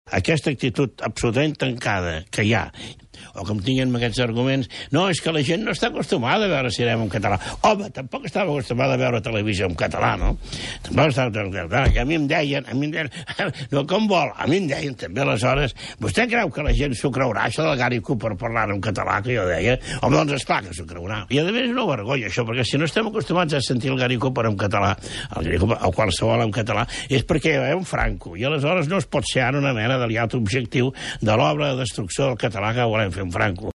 Aquesta actitud absolutament tancada que hi ha, o com tinguin aquests arguments, no, és que la gent no està acostumada a veure cinema en català. Home, tampoc estava acostumada a veure televisió en català, no? Tampoc estava acostumada en català. I a mi em deien, no, com vol? A mi em deien també aleshores, vostè creu que la gent s'ho creurà, això del Gary Cooper parlant en català, que jo deia? Home, doncs esclar que s'ho creurà. I a més és una vergonya, això, perquè si no estem acostumats a sentir el Gary Cooper en català, el Gary Cooper, o qualsevol en català, és perquè hi ha un Franco, i aleshores no es pot ser ara una mena d'aliat objectiu de l'obra de destrucció del català que volem fer un Franco.